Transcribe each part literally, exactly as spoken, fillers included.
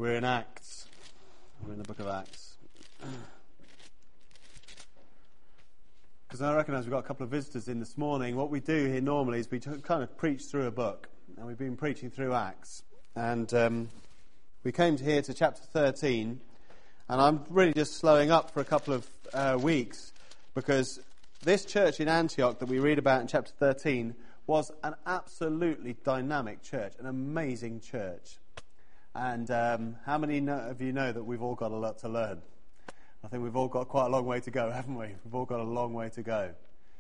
We're in Acts. We're in the book of Acts. Because I recognise we've got a couple of visitors in this morning. What we do here normally is we kind of preach through a book. And we've been preaching through Acts. And um, we came to here to chapter thirteen. And I'm really just slowing up for a couple of uh, weeks. Because this church in Antioch that we read about in chapter thirteen was an absolutely dynamic church. An amazing church. And um, how many of you know that we've all got a lot to learn? I think we've all got quite a long way to go, haven't we? We've all got a long way to go.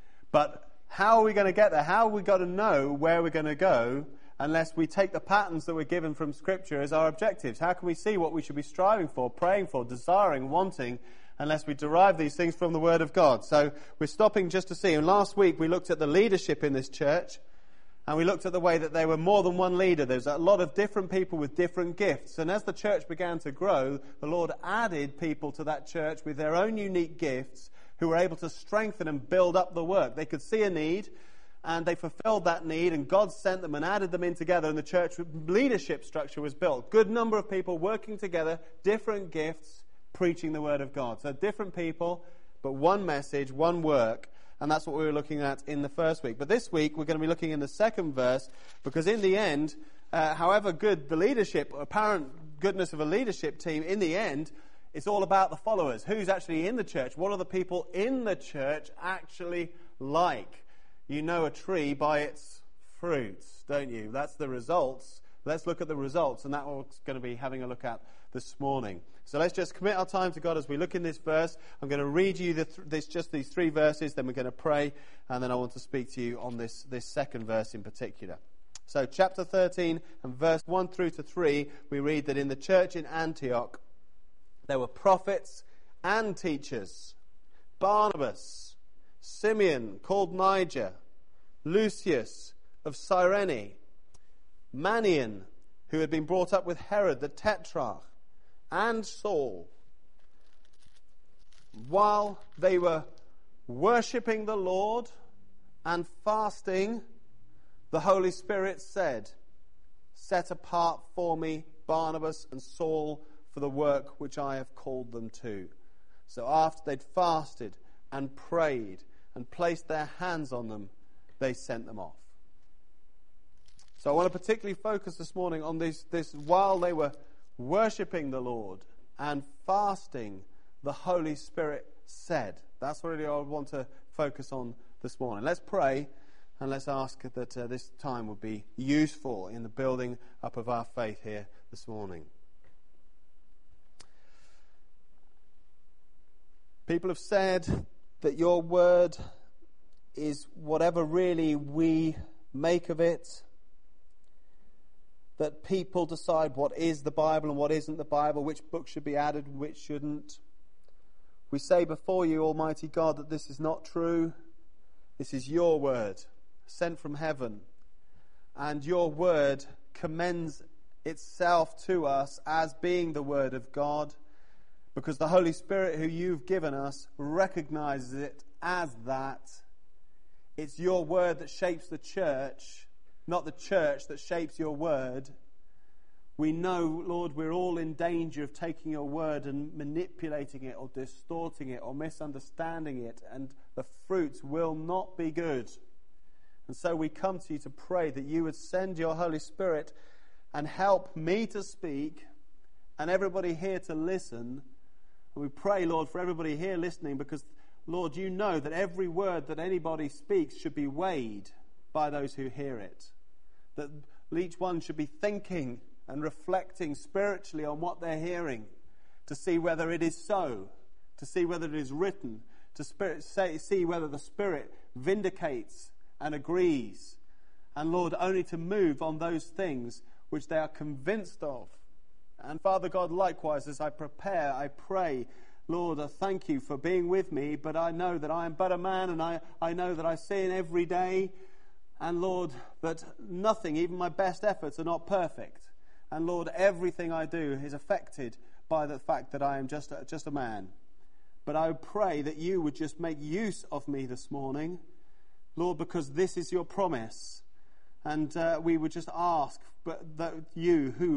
But how are we going to get there? How have we got to know where we're going to go unless we take the patterns that we're given from Scripture as our objectives? How can we see what we should be striving for, praying for, desiring, wanting, unless we derive these things from the Word of God? So we're stopping just to see. And last week we looked at the leadership in this church. And we looked at the way that there were more than one leader. There's a lot of different people with different gifts. And as the church began to grow, the Lord added people to that church with their own unique gifts who were able to strengthen and build up the work. They could see a need, and they fulfilled that need, and God sent them and added them in together, and the church leadership structure was built. Good number of people working together, different gifts, preaching the Word of God. So different people, but one message, one work. And that's what we were looking at in the first week. But this week, we're going to be looking in the second verse, because in the end, uh, however good the leadership, apparent goodness of a leadership team, in the end, it's all about the followers. Who's actually in the church? What are the people in the church actually like? You know a tree by its fruits, don't you? That's the results. Let's look at the results, and that's what we're going to be having a look at this morning. So let's just commit our time to God as we look in this verse. I'm going to read you the th- this just these three verses, then we're going to pray, and then I want to speak to you on this, this second verse in particular. So chapter thirteen and verse one through to three, we read that in the church in Antioch there were prophets and teachers: Barnabas, Simeon called Niger, Lucius of Cyrene, Manaen, who had been brought up with Herod the Tetrarch, and Saul. While they were worshipping the Lord and fasting, the Holy Spirit said, "Set apart for me Barnabas and Saul for the work which I have called them to." So after they'd fasted and prayed and placed their hands on them, they sent them off. So I want to particularly focus this morning on this, this while they were worshipping the Lord and fasting, the Holy Spirit said. That's really what I want to focus on this morning. Let's pray, and let's ask that uh, this time would be useful in the building up of our faith here this morning. People have said that your word is whatever really we make of it, that people decide what is the Bible and what isn't the Bible, which book should be added and which shouldn't. We say before you, Almighty God, that this is not true. This is your word, sent from heaven. And your word commends itself to us as being the word of God, because the Holy Spirit who you've given us recognizes it as that. It's your word that shapes the church, not the church that shapes your word. We know, Lord, we're all in danger of taking your word and manipulating it or distorting it or misunderstanding it, and the fruits will not be good. And so we come to you to pray that you would send your Holy Spirit and help me to speak and everybody here to listen. And we pray, Lord, for everybody here listening, because, Lord, you know that every word that anybody speaks should be weighed by those who hear it. That each one should be thinking and reflecting spiritually on what they're hearing, to see whether it is so, to see whether it is written, to spirit, say, see whether the Spirit vindicates and agrees, and, Lord, only to move on those things which they are convinced of. And Father God, likewise, as I prepare, I pray, Lord, I thank you for being with me, but I know that I am but a man, and I, I know that I sin every day. And Lord, that nothing, even my best efforts, are not perfect. And Lord, everything I do is affected by the fact that I am just a, just a man. But I pray that you would just make use of me this morning, Lord, because this is your promise. And uh, we would just ask but that you who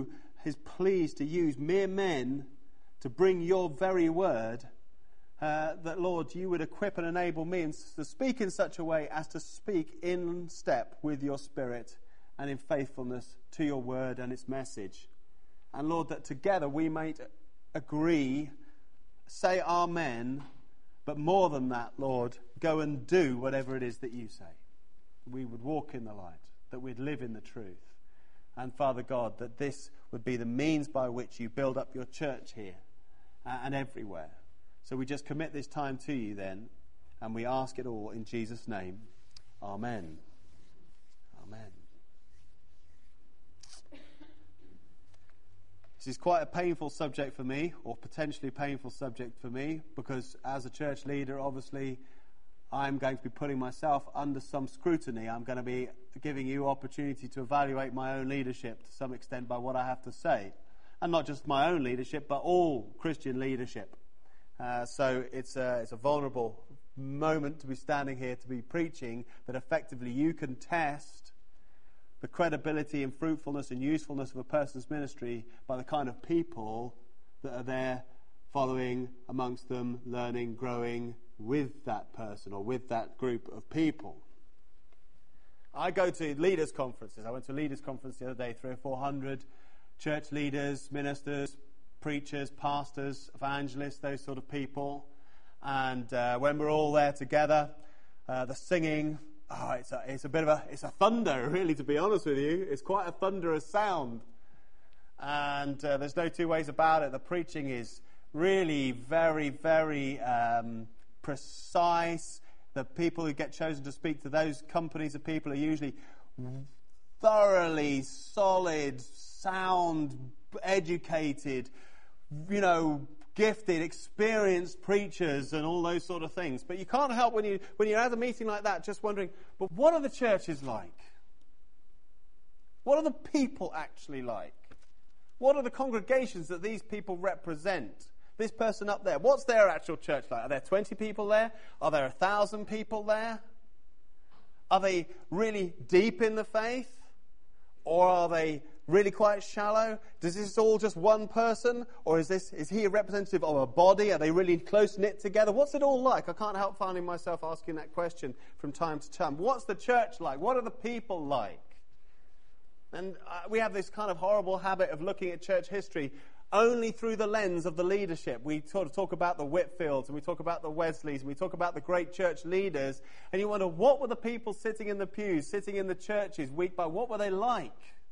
is pleased to use mere men to bring your very word, uh, that, Lord, you would equip and enable me to speak in such a way as to speak in step with your Spirit and in faithfulness to your word and its message. And, Lord, that together we might agree, say amen, but more than that, Lord, go and do whatever it is that you say. We would walk in the light, that we'd live in the truth. And, Father God, that this would be the means by which you build up your church here uh, and everywhere. So we just commit this time to you then, and we ask it all in Jesus' name. Amen. Amen. This is quite a painful subject for me, or potentially painful subject for me, because as a church leader, obviously, I'm going to be putting myself under some scrutiny. I'm going to be giving you opportunity to evaluate my own leadership to some extent by what I have to say. And not just my own leadership, but all Christian leadership. Uh, so it's a, it's a vulnerable moment to be standing here, to be preaching, that effectively you can test the credibility and fruitfulness and usefulness of a person's ministry by the kind of people that are there following, amongst them, learning, growing with that person or with that group of people. I go to leaders' conferences. I went to a leaders' conference the other day, three or four hundred church leaders, ministers, preachers, pastors, evangelists, those sort of people. And uh, when we're all there together, uh, the singing, oh, it's a, it's a bit of a, it's a thunder, really, to be honest with you. It's quite a thunderous sound. And uh, there's no two ways about it. The preaching is really very, very um, precise. The people who get chosen to speak to those companies of people are usually thoroughly solid, sound, educated, you know, gifted, experienced preachers and all those sort of things. But you can't help when you when you're at a meeting like that just wondering, but what are the churches like? What are the people actually like? What are the congregations that these people represent? This person up there, what's their actual church like? Are there twenty people there? Are there a thousand people there? Are they really deep in the faith? Or are they really quite shallow? Does this all just one person? Or is this is he a representative of a body? Are they really close knit together? What's it all like? I can't help finding myself asking that question from time to time. What's the church like? What are the people like? And uh, we have this kind of horrible habit of looking at church history only through the lens of the leadership. We sort of talk about the Whitfields, and we talk about the Wesleys, and we talk about the great church leaders, and you wonder, what were the people sitting in the pews, sitting in the churches week by, what were they like?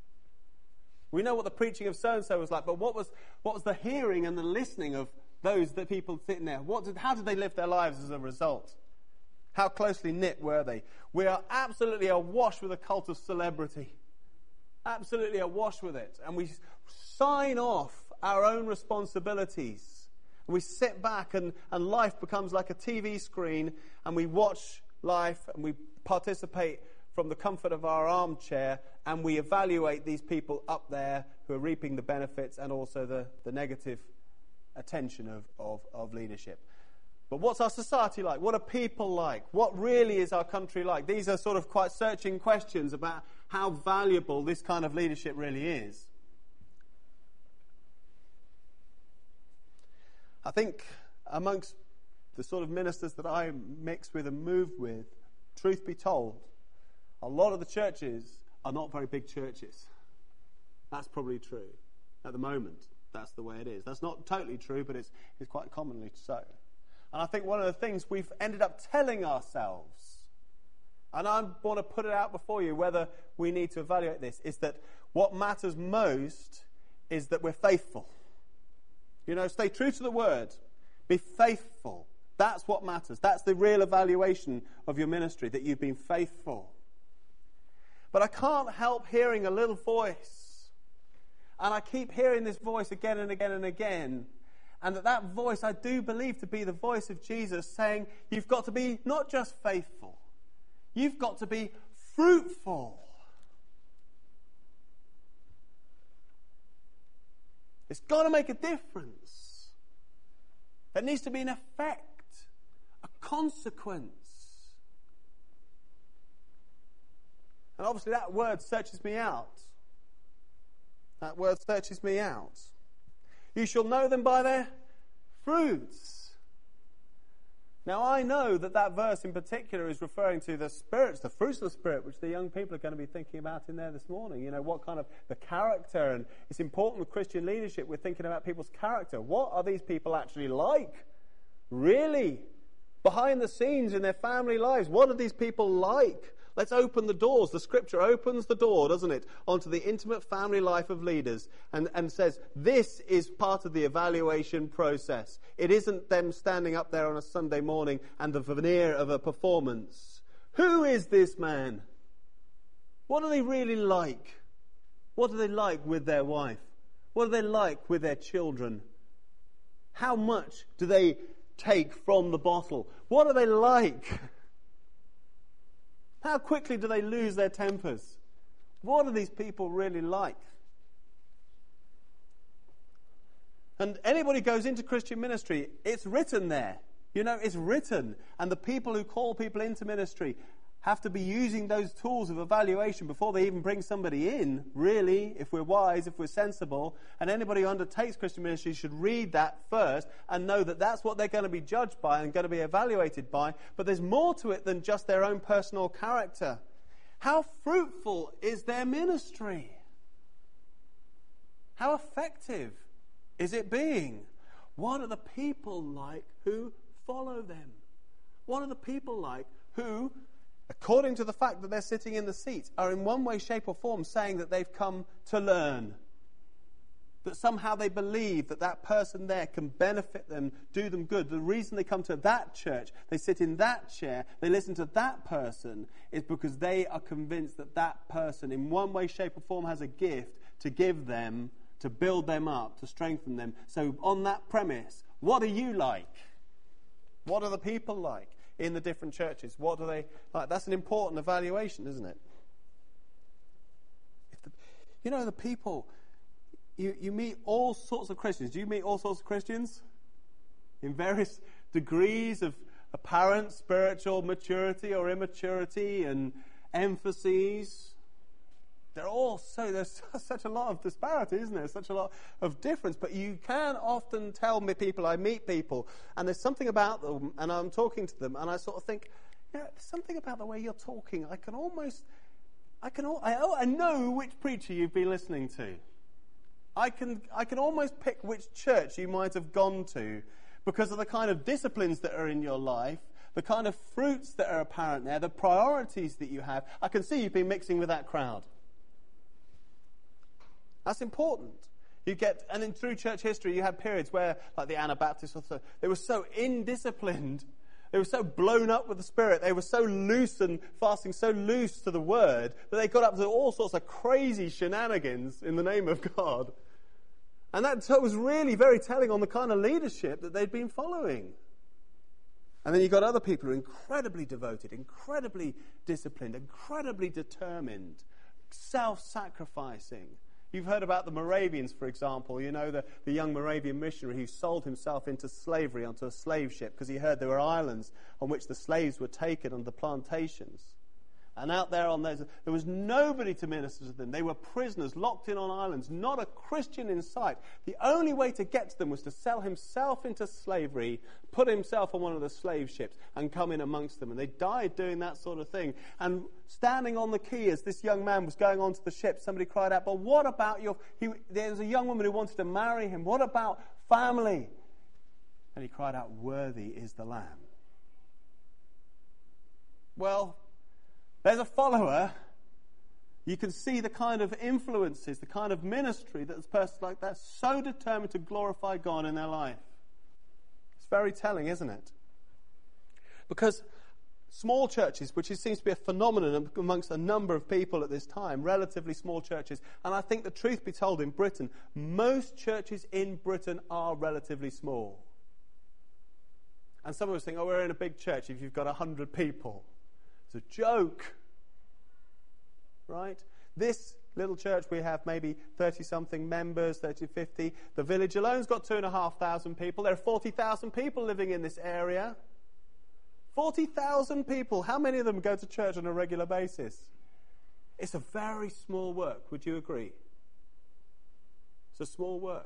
We know what the preaching of so-and-so was like, but what was what was the hearing and the listening of those that people sitting there? What did, how did they live their lives as a result? How closely knit were they? We are absolutely awash with a cult of celebrity. Absolutely awash with it. And we sign off our own responsibilities. And we sit back and, and life becomes like a T V screen, and we watch life and we participate from the comfort of our armchair, and we evaluate these people up there who are reaping the benefits and also the, the negative attention of, of, of leadership. But what's our society like? What are people like? What really is our country like? These are sort of quite searching questions about how valuable this kind of leadership really is. I think amongst the sort of ministers that I mix with and move with, truth be told, a lot of the churches are not very big churches. That's probably true. At the moment, that's the way it is. That's not totally true, but it's, it's quite commonly so. And I think one of the things we've ended up telling ourselves, and I want to put it out before you whether we need to evaluate this, is that what matters most is that we're faithful. You know, stay true to the word. Be faithful. That's what matters. That's the real evaluation of your ministry, that you've been faithful. But I can't help hearing a little voice. And I keep hearing this voice again and again and again. And that that voice I do believe to be the voice of Jesus saying, you've got to be not just faithful. You've got to be fruitful. It's got to make a difference. There needs to be an effect, a consequence. And obviously that word searches me out. That word searches me out. You shall know them by their fruits. Now, I know that that verse in particular is referring to the spirits, the fruits of the Spirit, which the young people are going to be thinking about in there this morning. You know, what kind of the character, and it's important with Christian leadership, we're thinking about people's character. What are these people actually like? Really? Behind the scenes in their family lives, what are these people like? Let's open the doors. The Scripture opens the door, doesn't it, onto the intimate family life of leaders and, and says this is part of the evaluation process. It isn't them standing up there on a Sunday morning and the veneer of a performance. Who is this man? What are they really like? What are they like with their wife? What are they like with their children? How much do they take from the bottle? What are they like? How quickly do they lose their tempers? What are these people really like? And anybody goes into Christian ministry, it's written there. You know, it's written. And the people who call people into ministry have to be using those tools of evaluation before they even bring somebody in, really, if we're wise, if we're sensible. And anybody who undertakes Christian ministry should read that first and know that that's what they're going to be judged by and going to be evaluated by. But there's more to it than just their own personal character. How fruitful is their ministry? How effective is it being? What are the people like who follow them? What are the people like who, according to the fact that they're sitting in the seats, are in one way, shape or form saying that they've come to learn? That somehow they believe that that person there can benefit them, do them good. The reason they come to that church, they sit in that chair, they listen to that person, is because they are convinced that that person in one way, shape or form has a gift to give them, to build them up, to strengthen them. So on that premise, what are you like? What are the people like in the different churches? What do they like? That's an important evaluation, isn't it? If the, you know, the people, you, you meet all sorts of Christians. Do you meet all sorts of Christians? In various degrees of apparent spiritual maturity or immaturity and emphases. They're all so, there's such a lot of disparity, isn't there? Such a lot of difference. But you can often tell me people, I meet people, and there's something about them, and I'm talking to them, and I sort of think, yeah, there's something about the way you're talking. I can almost, I can, I, I know which preacher you've been listening to. I can, I can almost pick which church you might have gone to because of the kind of disciplines that are in your life, the kind of fruits that are apparent there, the priorities that you have. I can see you've been mixing with that crowd. That's important. You get, and in through church history, you had periods where, like the Anabaptists, or so, they were so indisciplined, they were so blown up with the Spirit, they were so loose and fasting so loose to the Word that they got up to all sorts of crazy shenanigans in the name of God. And that was really very telling on the kind of leadership that they'd been following. And then you got other people who are incredibly devoted, incredibly disciplined, incredibly determined, self-sacrificing. You've heard about the Moravians, for example. You know, the, the young Moravian missionary who sold himself into slavery onto a slave ship because he heard there were islands on which the slaves were taken on the plantations. And out there on those, there was nobody to minister to them. They were prisoners, locked in on islands, not a Christian in sight. The only way to get to them was to sell himself into slavery, put himself on one of the slave ships, and come in amongst them. And they died doing that sort of thing. And standing on the quay as this young man was going onto the ship, somebody cried out, but what about your... He, there was a young woman who wanted to marry him. What about family? And he cried out, worthy is the Lamb. Well, there's a follower. You can see the kind of influences, the kind of ministry that a person like that so determined to glorify God in their life. It's very telling, isn't it? Because small churches, which seems to be a phenomenon amongst a number of people at this time, relatively small churches, and I think the truth be told in Britain, most churches in Britain are relatively small. And some of us think, oh, we're in a big church if you've got a hundred people. It's a joke, right? This little church, we have maybe thirty-something members, thirty, fifty. The village alone's got two and a half thousand people. There are forty thousand people living in this area. forty thousand people. How many of them go to church on a regular basis? It's a very small work, would you agree? It's a small work.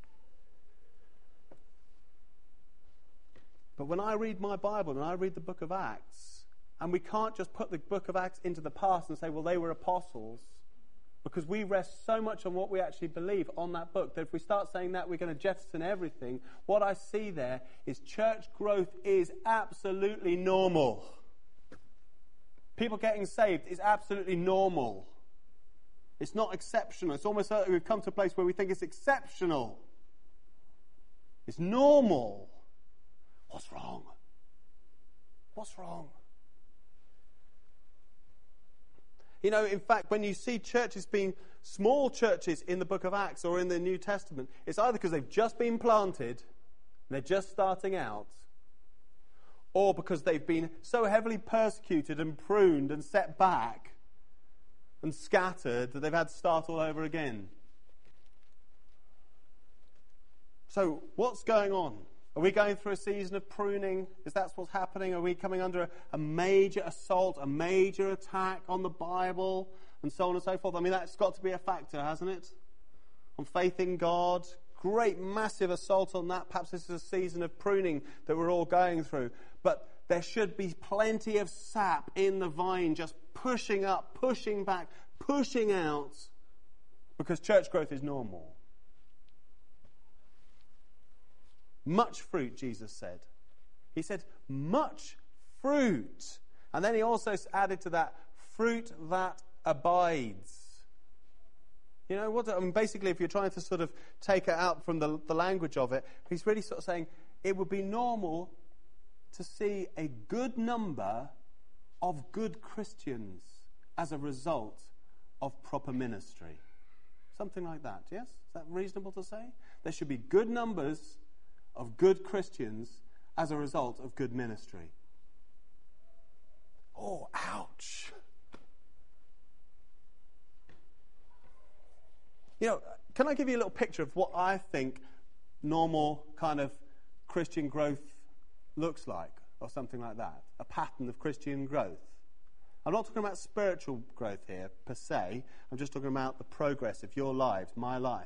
But when I read my Bible and I read the book of Acts, and we can't just put the book of Acts into the past and say, well, they were apostles, because we rest so much on what we actually believe on that book that if we start saying that, we're going to jettison everything. What I see there is church growth is absolutely normal. People getting saved is absolutely normal. It's not exceptional. It's almost like we've come to a place where we think it's exceptional. It's normal. What's wrong? What's wrong? You know, in fact, when you see churches being small churches in the book of Acts or in the New Testament, it's either because they've just been planted, and they're just starting out, or because they've been so heavily persecuted and pruned and set back and scattered that they've had to start all over again. So, what's going on? Are we going through a season of pruning? Is that what's happening? Are we coming under a, a major assault, a major attack on the Bible, and so on and so forth? I mean, that's got to be a factor, hasn't it? On faith in God. Great, massive assault on that. Perhaps this is a season of pruning that we're all going through. But there should be plenty of sap in the vine, just pushing up, pushing back, pushing out, because church growth is normal. Much fruit, Jesus said. He said, much fruit. And then he also added to that, fruit that abides. You know, what? I mean, basically, if you're trying to sort of take it out from the, the language of it, he's really sort of saying it would be normal to see a good number of good Christians as a result of proper ministry. Something like that, yes? Is that reasonable to say? There should be good numbers of good Christians as a result of good ministry. Oh, ouch. You know, can I give you a little picture of what I think normal kind of Christian growth looks like, or something like that? A pattern of Christian growth. I'm not talking about spiritual growth here, per se. I'm just talking about the progress of your lives, my life.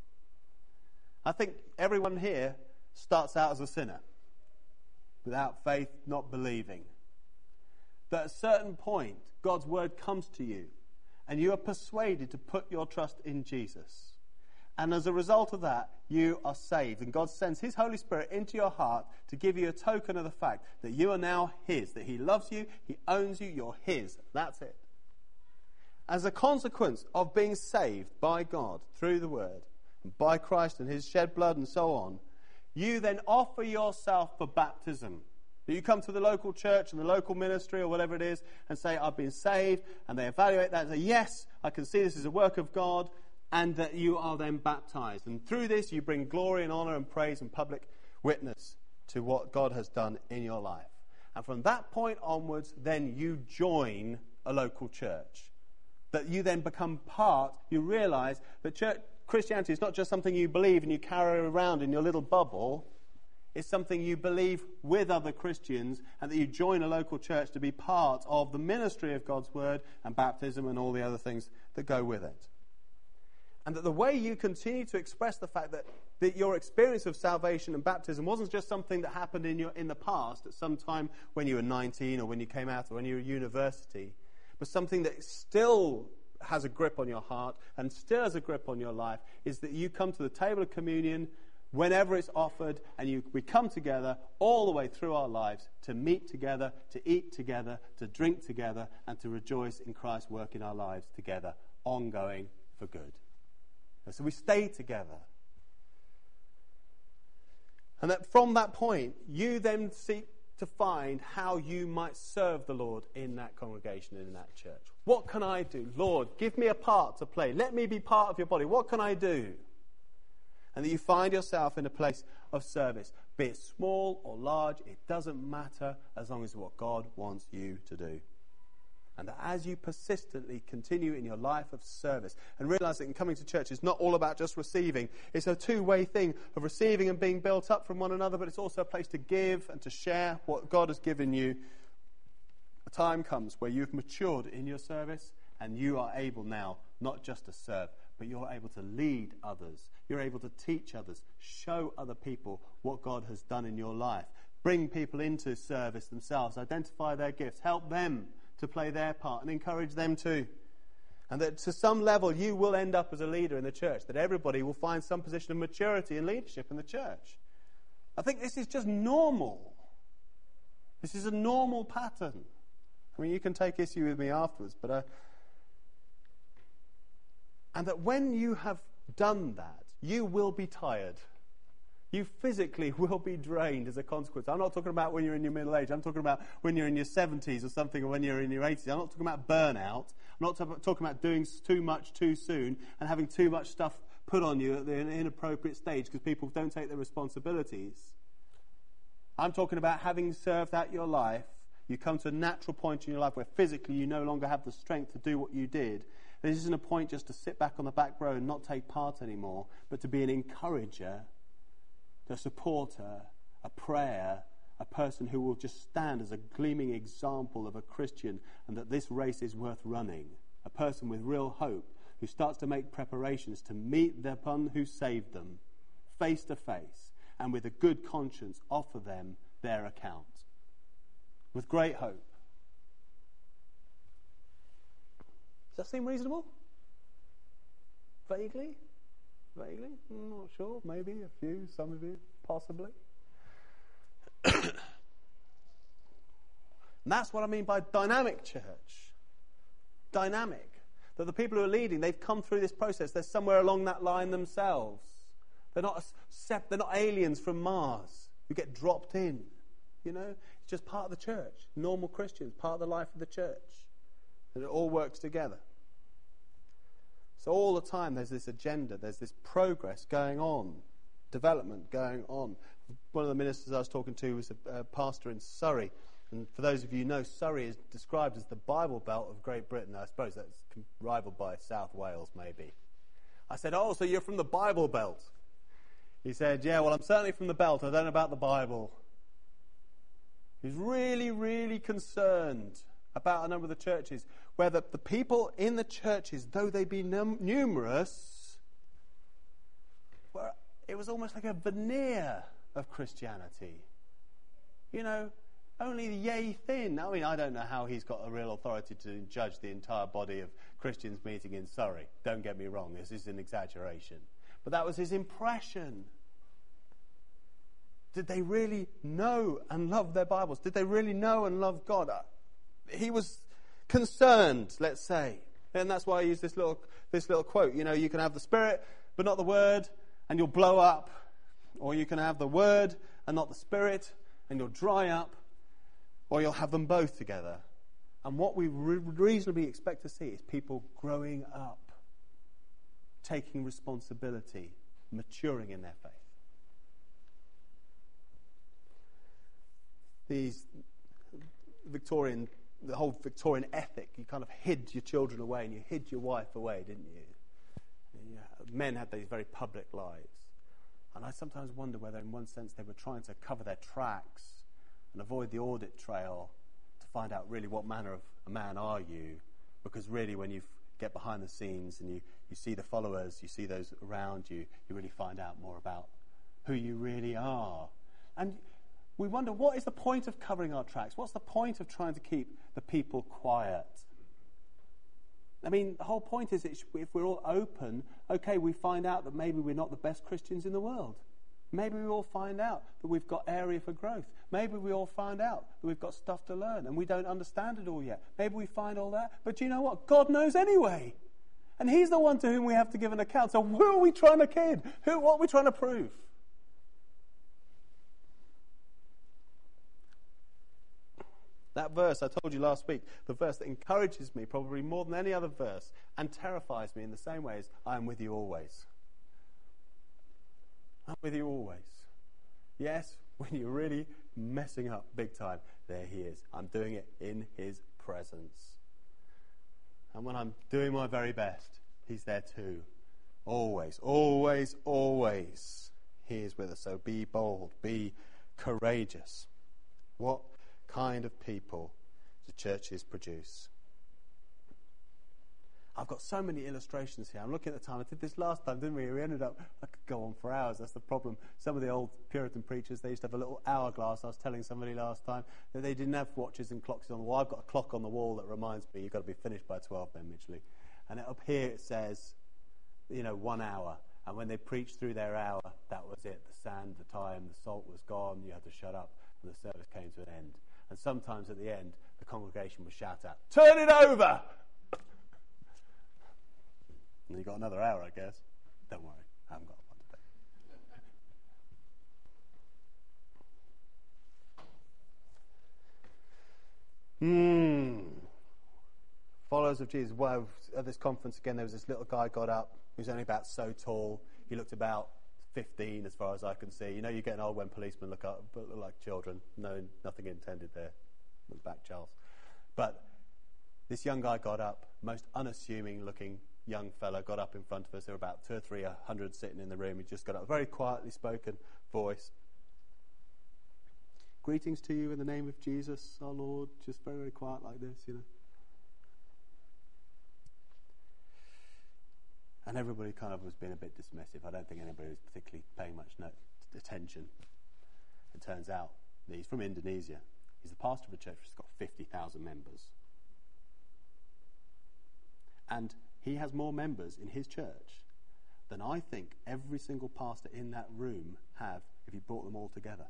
I think everyone here starts out as a sinner, without faith, not believing. That at a certain point, God's word comes to you, and you are persuaded to put your trust in Jesus. And as a result of that, you are saved. And God sends His Holy Spirit into your heart to give you a token of the fact that you are now His, that He loves you, He owns you, you're His. That's it. As a consequence of being saved by God through the word, and by Christ and His shed blood and so on, you then offer yourself for baptism. You come to the local church and the local ministry or whatever it is and say, I've been saved, and they evaluate that and say, yes, I can see this is a work of God, and that you are then baptized. And through this you bring glory and honor and praise and public witness to what God has done in your life. And from that point onwards, then you join a local church. That you then become part, you realize that church Christianity is not just something you believe and you carry around in your little bubble. It's something you believe with other Christians, and that you join a local church to be part of the ministry of God's word and baptism and all the other things that go with it. And that the way you continue to express the fact that, that your experience of salvation and baptism wasn't just something that happened in your in the past at some time when you were nineteen or when you came out or when you were at university, but something that still has a grip on your heart and still has a grip on your life, is that you come to the table of communion whenever it's offered, and you, we come together all the way through our lives to meet together, to eat together, to drink together, and to rejoice in Christ's work in our lives together, ongoing for good. And so we stay together. And that from that point, you then seek to find how you might serve the Lord in that congregation and in that church. What can I do? Lord, give me a part to play. Let me be part of your body. What can I do? And that you find yourself in a place of service. Be it small or large, it doesn't matter as long as it's what God wants you to do. And that as you persistently continue in your life of service and realize that in coming to church is not all about just receiving. It's a two-way thing of receiving and being built up from one another, but it's also a place to give and to share what God has given you. A time comes where you've matured in your service and you are able now not just to serve, but you're able to lead others. You're able to teach others, show other people what God has done in your life, bring people into service themselves, identify their gifts, help them to play their part and encourage them too. And that to some level you will end up as a leader in the church, that everybody will find some position of maturity and leadership in the church. I think this is just normal. This is a normal pattern. I mean, you can take issue with me afterwards, but uh, and that when you have done that, you will be tired. You physically will be drained as a consequence. I'm not talking about when you're in your middle age. I'm talking about when you're in your seventies or something, or when you're in your eighties. I'm not talking about burnout. I'm not talking about doing too much too soon and having too much stuff put on you at the inappropriate stage because people don't take their responsibilities. I'm talking about having served out your life. You come to a natural point in your life where physically you no longer have the strength to do what you did. This isn't a point just to sit back on the back row and not take part anymore, but to be an encourager, a supporter, a prayer, a person who will just stand as a gleaming example of a Christian and that this race is worth running. A person with real hope who starts to make preparations to meet the one who saved them face to face and with a good conscience offer them their account. With great hope. Does that seem reasonable? Vaguely? Vaguely? I'm not sure. Maybe a few, some of you, possibly. And that's what I mean by dynamic church. Dynamic. That the people who are leading, they've come through this process. They're somewhere along that line themselves. They're not, they're not aliens from Mars who get dropped in. You know, it's just part of the church. Normal Christians, part of the life of the church. And it all works together. So all the time there's this agenda, there's this progress going on, development going on. One of the ministers I was talking to was a, a pastor in Surrey. And for those of you who know, Surrey is described as the Bible Belt of Great Britain. I suppose that's rivaled by South Wales, maybe. I said, oh, so you're from the Bible Belt? He said, yeah, well, I'm certainly from the Belt. I don't know about the Bible. He's really, really concerned about a number of the churches, where the, the people in the churches, though they be num- numerous, were, it was almost like a veneer of Christianity. You know, only yay thin. I mean, I don't know how he's got a real authority to judge the entire body of Christians meeting in Surrey. Don't get me wrong, this is an exaggeration. But that was his impression. Did they really know and love their Bibles? Did they really know and love God? He was concerned, let's say. And that's why I use this little this little quote. You know, you can have the Spirit, but not the Word, and you'll blow up. Or you can have the Word and not the Spirit, and you'll dry up. Or you'll have them both together. And what we re- reasonably expect to see is people growing up, taking responsibility, maturing in their faith. These Victorian, the whole Victorian ethic, you kind of hid your children away and you hid your wife away, didn't you? And, yeah, men had these very public lives. And I sometimes wonder whether in one sense they were trying to cover their tracks and avoid the audit trail to find out really what manner of a man are you. Because really when you get behind the scenes and you, you see the followers, you see those around you, you really find out more about who you really are. And we wonder, what is the point of covering our tracks? What's the point of trying to keep the people quiet? I mean, the whole point is if we're all open, okay, we find out that maybe we're not the best Christians in the world. Maybe we all find out that we've got area for growth. Maybe we all find out that we've got stuff to learn and we don't understand it all yet. Maybe we find all that. But do you know what? God knows anyway. And he's the one to whom we have to give an account. So who are we trying to kid? Who, what are we trying to prove? That verse I told you last week, the verse that encourages me probably more than any other verse and terrifies me in the same way as I am with you always. I'm with you always. Yes, when you're really messing up big time, there he is. I'm doing it in his presence. And when I'm doing my very best, he's there too. Always, always, always. He is with us. So be bold, be courageous. What kind of people do churches produce? I've got so many illustrations here. I'm looking at the time. I did this last time, didn't we? We ended up, I could go on for hours. That's the problem. Some of the old Puritan preachers, they used to have a little hourglass. I was telling somebody last time that they didn't have watches and clocks on the wall. I've got a clock on the wall that reminds me you've got to be finished by twelve then, Midgley. And up here it says, you know, one hour. And when they preached through their hour, that was it. The sand, the time, the salt was gone. You had to shut up. And the service came to an end. And sometimes at the end, the congregation would shout out, "Turn it over!" And you got another hour, I guess. Don't worry, I haven't got one today. Hmm. Followers of Jesus. Well, at this conference again, there was this little guy got up. He was only about so tall. He looked about fifteen, as far as I can see. You know, you're getting old when policemen look up, but look like children. No, nothing intended there. Look back, Charles. But this young guy got up, most unassuming-looking young fella, got up in front of us. There were about two or three hundred sitting in the room. He just got up, very quietly spoken voice. "Greetings to you in the name of Jesus, our Lord." Just very, very quiet like this, you know. And everybody kind of was being a bit dismissive. I don't think anybody was particularly paying much no- attention. It turns out that he's from Indonesia. He's the pastor of a church that's got fifty thousand members. And he has more members in his church than I think every single pastor in that room have if you brought them all together.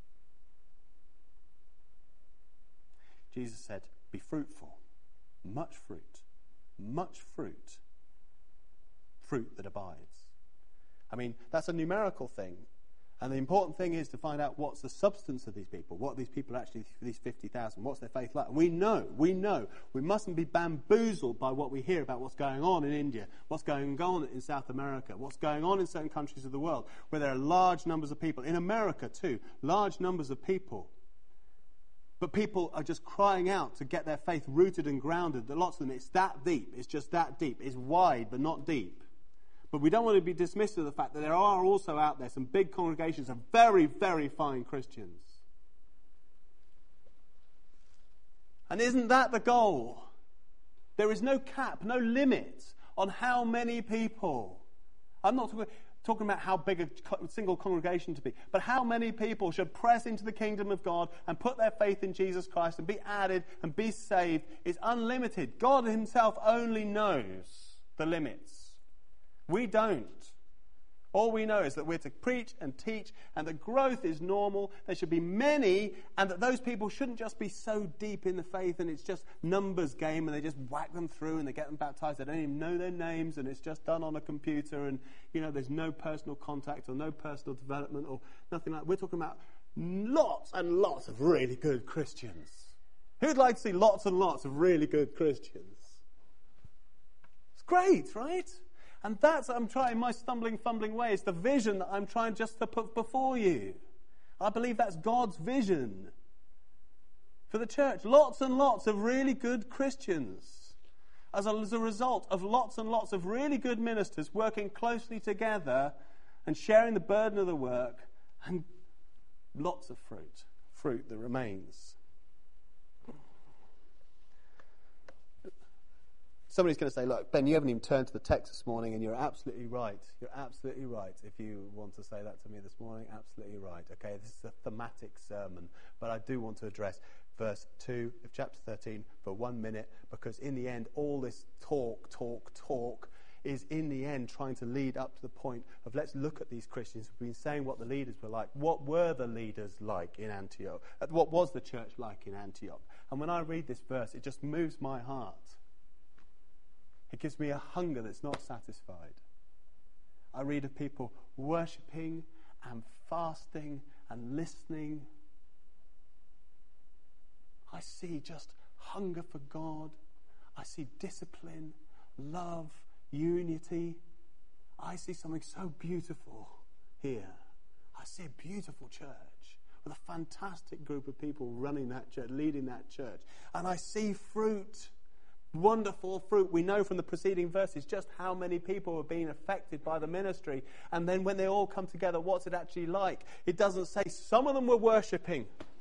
Jesus said, "Be fruitful, much fruit, much fruit, fruit that abides." I mean, that's a numerical thing. And the important thing is to find out what's the substance of these people, what these people are actually, these fifty thousand, what's their faith like. And we know, we know, we mustn't be bamboozled by what we hear about what's going on in India, what's going on in South America, what's going on in certain countries of the world, where there are large numbers of people. In America too, large numbers of people. But people are just crying out to get their faith rooted and grounded. Lots of them, it's that deep, it's just that deep. It's wide, but not deep. But we don't want to be dismissive of the fact that there are also out there some big congregations of very, very fine Christians. And isn't that the goal? There is no cap, no limit on how many people. I'm not talking, talking about how big a single congregation to be, but how many people should press into the kingdom of God and put their faith in Jesus Christ and be added and be saved is unlimited. God himself only knows the limits. We don't. All we know is that we're to preach and teach, and that growth is normal. There should be many, and that those people shouldn't just be so deep in the faith and it's just numbers game and they just whack them through and they get them baptized. They don't even know their names and it's just done on a computer and, you know, there's no personal contact or no personal development or nothing like that. We're talking about lots and lots of really good Christians. Who'd like to see lots and lots of really good Christians? It's great, right? And that's, I'm trying, my stumbling, fumbling way is the vision that I'm trying just to put before you. I believe that's God's vision for the church. Lots and lots of really good Christians. As a, as a result of lots and lots of really good ministers working closely together and sharing the burden of the work, and lots of fruit, fruit that remains. Somebody's going to say, "Look, Ben, you haven't even turned to the text this morning," and you're absolutely right. You're absolutely right. If you want to say that to me this morning, absolutely right. Okay, this is a thematic sermon, but I do want to address verse two of chapter thirteen for one minute, because in the end, all this talk, talk, talk is in the end trying to lead up to the point of let's look at these Christians. We've been saying what the leaders were like. What were the leaders like in Antioch? What was the church like in Antioch? And when I read this verse, it just moves my heart. It gives me a hunger that's not satisfied. I read of people worshipping and fasting and listening. I see just hunger for God. I see discipline, love, unity. I see something so beautiful here. I see a beautiful church with a fantastic group of people running that church, leading that church. And I see fruit. Wonderful fruit. We know from the preceding verses just how many people are being affected by the ministry. And then when they all come together, what's it actually like? It doesn't say some of them were worshipping.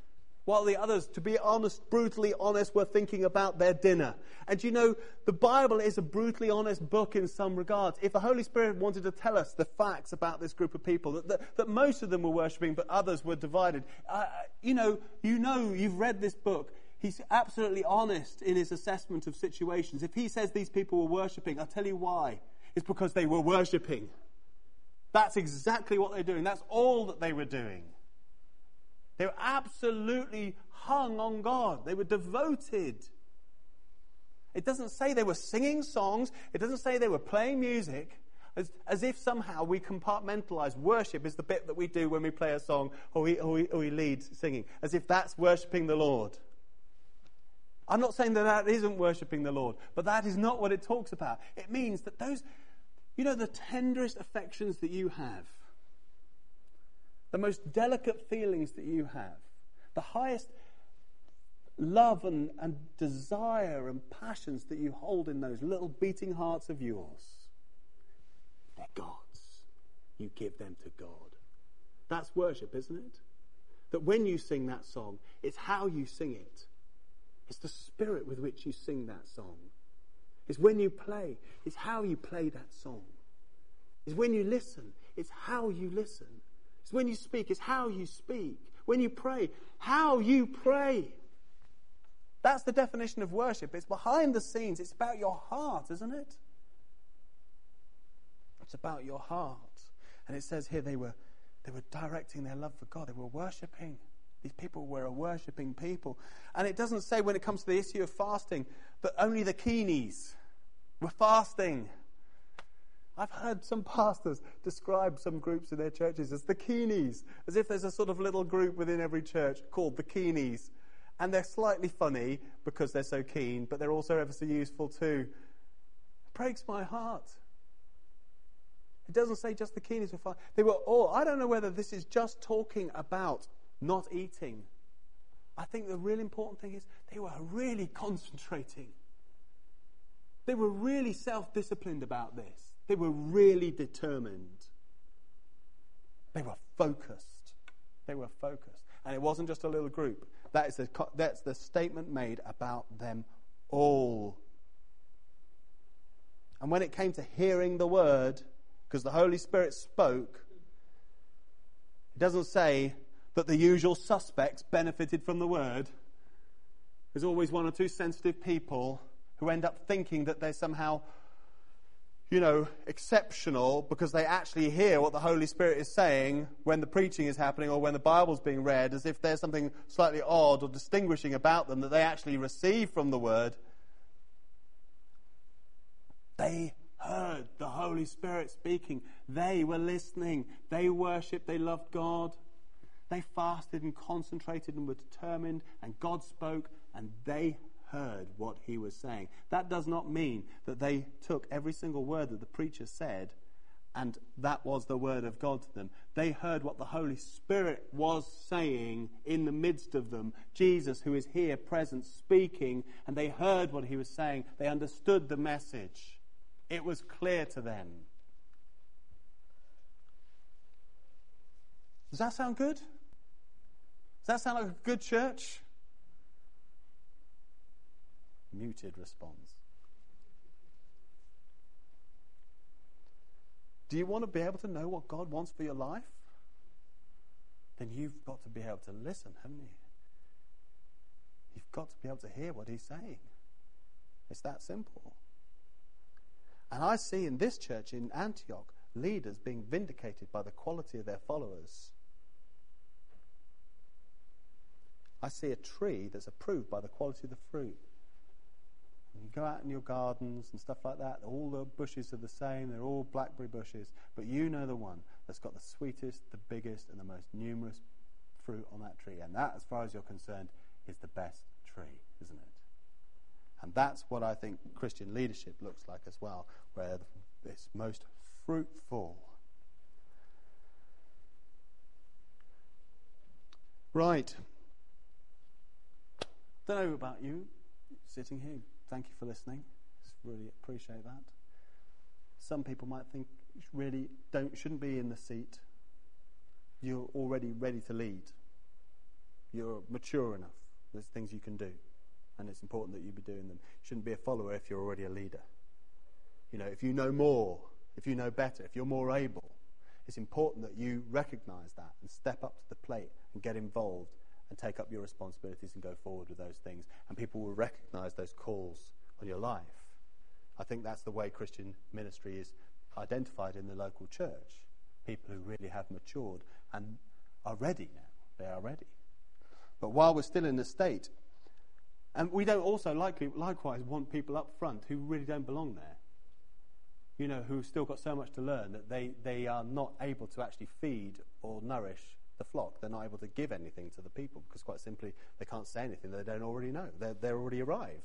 while the others, to be honest, brutally honest, were thinking about their dinner. And you know, the Bible is a brutally honest book in some regards. If the Holy Spirit wanted to tell us the facts about this group of people, that, that, that most of them were worshipping, but others were divided, uh, you know, you know, you've read this book. He's absolutely honest in his assessment of situations. If he says these people were worshipping, I'll tell you why. It's because they were worshipping. That's exactly what they're doing. That's all that they were doing. They were absolutely hung on God. They were devoted. It doesn't say they were singing songs. It doesn't say they were playing music. As, as if somehow we compartmentalize worship is the bit that we do when we play a song or we, or we, or we lead singing. As if that's worshipping the Lord. I'm not saying that that isn't worshipping the Lord, but that is not what it talks about. It means that those, you know, the tenderest affections that you have, the most delicate feelings that you have, the highest love and, and desire and passions that you hold in those little beating hearts of yours, they're God's. You give them to God. That's worship, isn't it? That when you sing that song, it's how you sing it. It's the spirit with which you sing that song. It's when you play. It's how you play that song. It's when you listen. It's how you listen. It's when you speak. It's how you speak. When you pray, how you pray. That's the definition of worship. It's behind the scenes. It's about your heart, isn't it? It's about your heart. And it says here they were, they were directing their love for God. They were worshipping. These people were a worshipping people. And it doesn't say when it comes to the issue of fasting that only the Keenies were fasting. I've heard some pastors describe some groups in their churches as the Keenies, as if there's a sort of little group within every church called the Keenies. And they're slightly funny because they're so keen, but they're also ever so useful too. It breaks my heart. It doesn't say just the Keenies were fasting. They were all, I don't know whether this is just talking about not eating. I think the real important thing is they were really concentrating. They were really self-disciplined about this. They were really determined. They were focused. They were focused. And it wasn't just a little group. That is the, that's the statement made about them all. And when it came to hearing the word, because the Holy Spirit spoke, it doesn't say that the usual suspects benefited from the word. There's always one or two sensitive people who end up thinking that they're somehow, you know, exceptional because they actually hear what the Holy Spirit is saying when the preaching is happening or when the Bible's being read, as if there's something slightly odd or distinguishing about them that they actually receive from the word. They heard the Holy Spirit speaking. They were listening. They worshipped. They loved God. They fasted and concentrated and were determined, and God spoke, and they heard what he was saying. That does not mean that they took every single word that the preacher said, and that was the word of God to them. They heard what the Holy Spirit was saying in the midst of them. Jesus, who is here present, speaking, and they heard what he was saying. They understood the message. It was clear to them. Does that sound good? Does that sound like a good church? Muted response. Do you want to be able to know what God wants for your life? Then you've got to be able to listen, haven't you? You've got to be able to hear what he's saying. It's that simple. And I see in this church in Antioch, leaders being vindicated by the quality of their followers. I see a tree that's approved by the quality of the fruit. When you go out in your gardens and stuff like that, all the bushes are the same, they're all blackberry bushes, but you know the one that's got the sweetest, the biggest, and the most numerous fruit on that tree. And that, as far as you're concerned, is the best tree, isn't it? And that's what I think Christian leadership looks like as well, where it's most fruitful. Right. Don't know about you, sitting here. Thank you for listening. Just really appreciate that. Some people might think you really don't shouldn't be in the seat. You're already ready to lead. You're mature enough. There's things you can do. And it's important that you be doing them. You shouldn't be a follower if you're already a leader. You know, if you know more, if you know better, if you're more able, it's important that you recognise that and step up to the plate and get involved and take up your responsibilities and go forward with those things. And people will recognise those calls on your life. I think that's the way Christian ministry is identified in the local church. People who really have matured and are ready now. They are ready. But while we're still in the state, and we don't also likely, likewise want people up front who really don't belong there. You know, who've still got so much to learn that they, they are not able to actually feed or nourish the flock. They're not able to give anything to the people because quite simply they can't say anything they don't already know. They're, they're already arrived.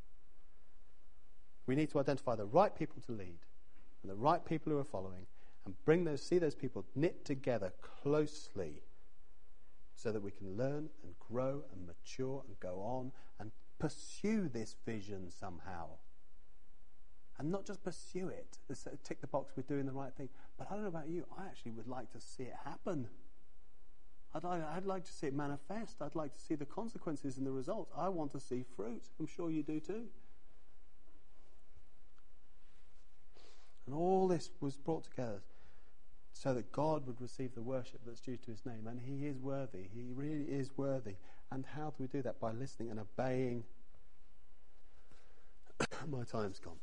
We need to identify the right people to lead and the right people who are following and bring those, see those people knit together closely so that we can learn and grow and mature and go on and pursue this vision somehow. And not just pursue it, tick the box, we're doing the right thing. But I don't know about you, I actually would like to see it happen. I'd like, I'd like to see it manifest. I'd like to see the consequences and the results. I want to see fruit. I'm sure you do too. And all this was brought together so that God would receive the worship that's due to his name. And he is worthy. He really is worthy. And how do we do that? By listening and obeying. My time's gone.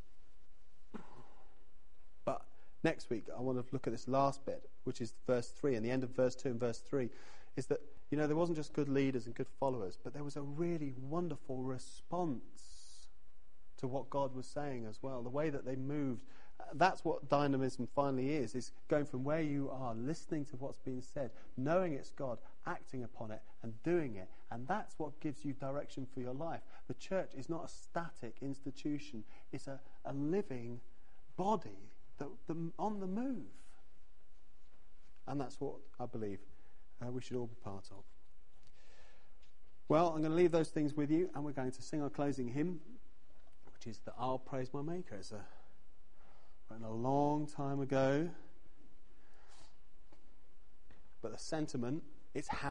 But next week, I want to look at this last bit, which is verse three, and the end of verse two and verse three, is that, you know, there wasn't just good leaders and good followers, but there was a really wonderful response to what God was saying as well, the way that they moved. That's what dynamism finally is, is going from where you are, listening to what's being said, knowing it's God, acting upon it and doing it. And that's what gives you direction for your life. The church is not a static institution. It's a, a living body that, that, on the move. And that's what I believe uh, we should all be part of. Well, I'm going to leave those things with you, and we're going to sing our closing hymn, which is the I'll Praise My Maker. It's a written a long time ago, but the sentiment is how